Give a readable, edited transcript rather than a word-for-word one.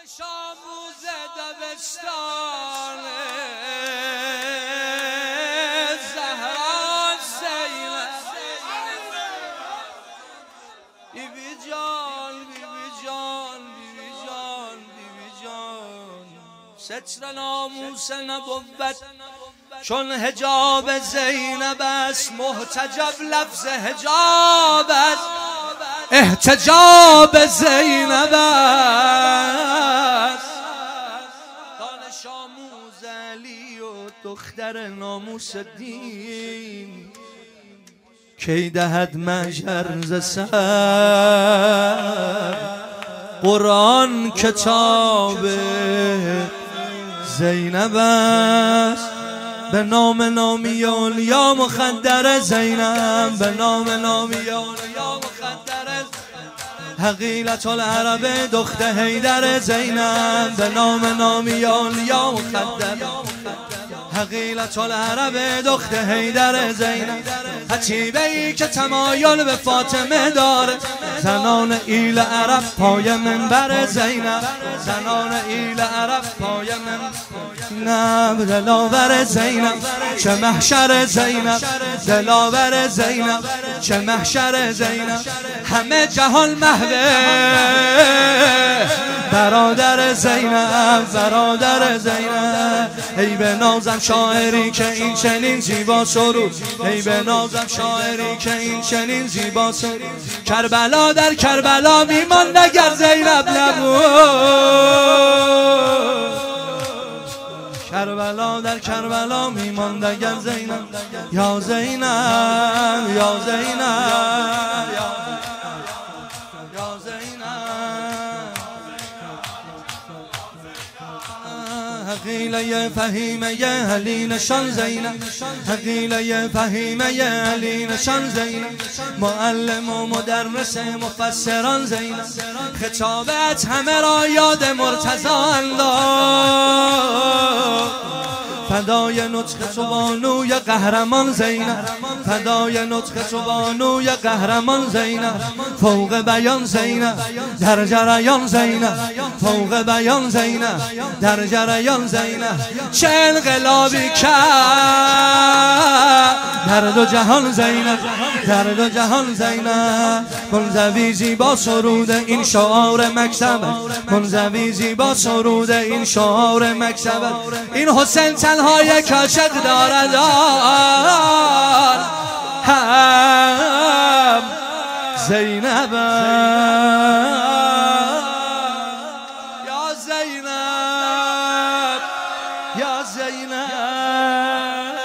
شاموز دبستان زهرا زینب بیبی جان بیبی جان بیبی جان بیبی جان ستر ناموس نبوت چون حجاب زینب است محتجب لفظ حجاب است احتجاب زینب است دانش آموز علی و دختر ناموس دین کی دهد مژر ز سر قرآن کتاب زینب است به نام نامی اولیا مخدر زینب به نام نامی اولیا مخدر حقیلت العرب دخت حیدر زینب به نام نامی اولیا مخدر حقیلت العرب دخت حیدر زینب حتیبه ای که تمایل به فاطمه داره زنان ایل عرب پای منبر زینب زنان ایل عرب پای منبر دلاور زینب چه محشر زینب دلاور زینب چه محشر زینب همه جهان محوه برادر زینب برادر زینب ای به نازم شاعری که این چنین زیبا سرود ای به نازم شاعری که این چنین زیبا سرود کربلا در کربلا میماند اگر زینب نبود کربلا در کربلا میماند اگر زینب یا زینب یا زینب یا زینب حقیله فهیمه علی نشان زینب حقیله فهیمه علی نشان زینب معلم و مدرس مفسران زینب خطابت همه را یاد مرتضی انداخت فدای نطق تو بانوی قهرمان زینب فدای نطق تو بانوی قهرمان زینب فوق بیان زینب در جریان زینب فوق بیان زینب در جریان زینب چه انقلابی کرد در دو جهان زینب در دو جهان زینب منزوی زیبا سرود این شعار مکتب منزوی زیبا سرود این شعار مکتب این حسین تنها یک عاشق دارد هم زینب یا زینب یا زینب